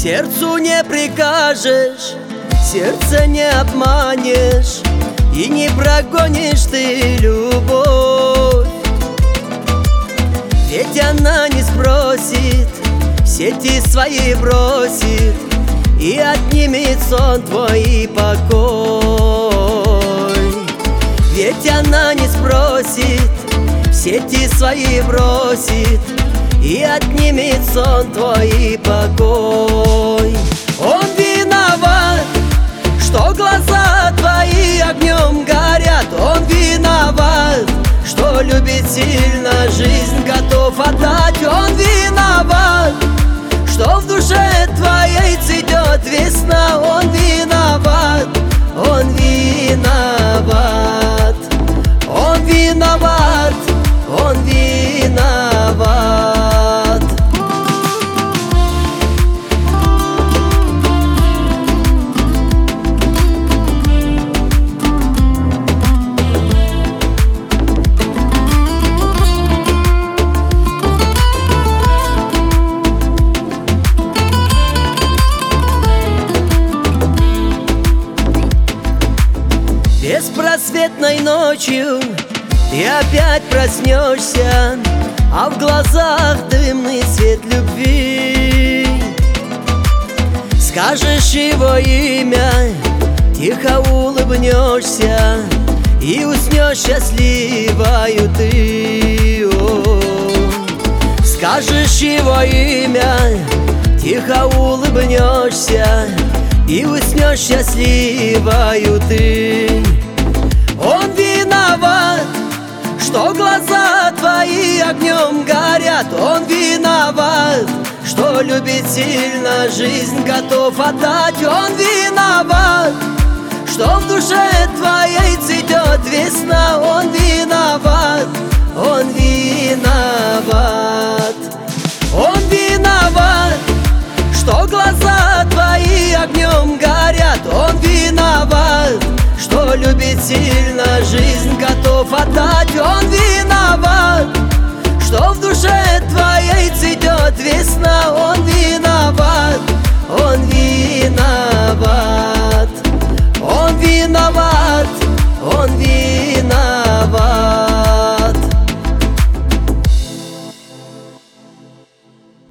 Сердцу не прикажешь, сердце не обманешь, и не прогонишь ты любовь. Ведь она не спросит, сети свои бросит и отнимет сон твой и покой. Ведь она не спросит, сети свои бросит и отнимет сон твой и покой. Он виноват, что глаза твои огнем горят. Он виноват, что любит сильно, жизнь готов отдать. Он виноват, что в душе твоей цветет весна. Он виноват, он виноват, он виноват, он виноват. Беспросветной ночью ты опять проснешься, а в глазах дымный свет любви. Скажешь его имя, тихо улыбнешься и уснешь счастливою ты. Скажешь его имя, тихо улыбнешься и уснешь счастливою ты. Он виноват, что глаза твои огнем горят. Он виноват, что любит сильно, жизнь готов отдать. Он виноват, что в душе твоей цветет весна. Он виноват, он виноват, он виноват, что глаза твои огнем горят. Он виноват, что любит сильно, жизнь готов отдать. Он виноват, что в душе твоей цветет весна.